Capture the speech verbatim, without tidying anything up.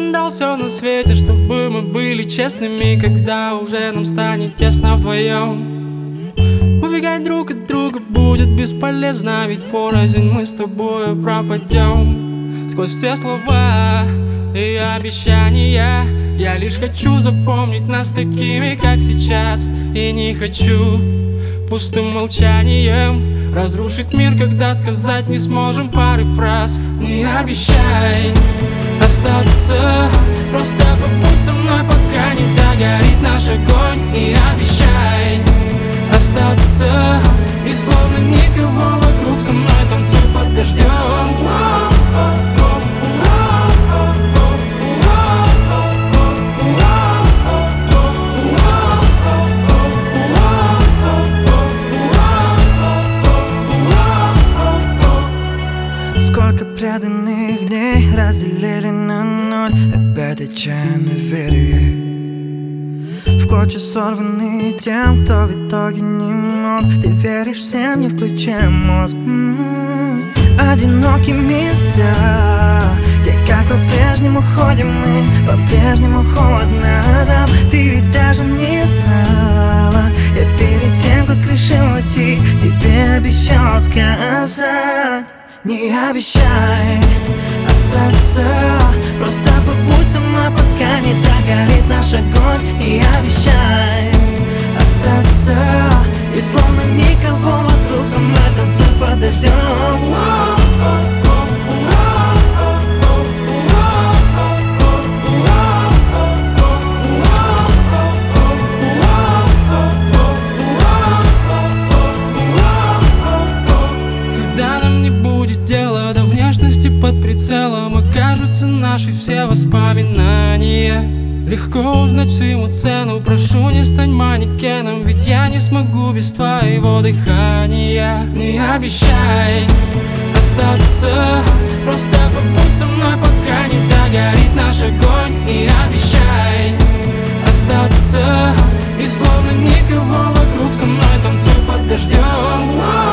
отдал все на свете, чтобы мы были честными, когда уже нам станет тесно вдвоем. Убегать друг от друга будет бесполезно, ведь порознь мы с тобою пропадем. Сквозь все слова и обещания я лишь хочу запомнить нас такими, как сейчас. И не хочу пустым молчанием разрушить мир, когда сказать не сможем пары фраз. Не обещай остаться, просто побудь со мной, пока не догорит наш огонь. Не обещай остаться, и словно никого вокруг, со мной танцуй под дождем. Сколько преданных дней разделили на ноль, опять отчаянно верю в клочья, сорванные тем, кто в итоге не мог. Ты веришь всем, не включая мозг. М-м-м. Одинокие места, где как по-прежнему ходим мы, по-прежнему холодно там. Ты ведь даже не знала, я перед тем, как решил уйти, тебе обещал сказать. Не обещай остаться, просто побудь со мной, пока не догорит наш огонь. Не обещай остаться, и словно никого вокруг, со мной танцуй под дождем. Дело до внешности под прицелом окажутся наши все воспоминания. Легко узнать всему цену, прошу, не стань манекеном, ведь я не смогу без твоего дыхания. Не обещай остаться, просто побудь со мной, пока не догорит наш огонь. Не обещай остаться, и словно никого вокруг, со мной танцуй под дождем.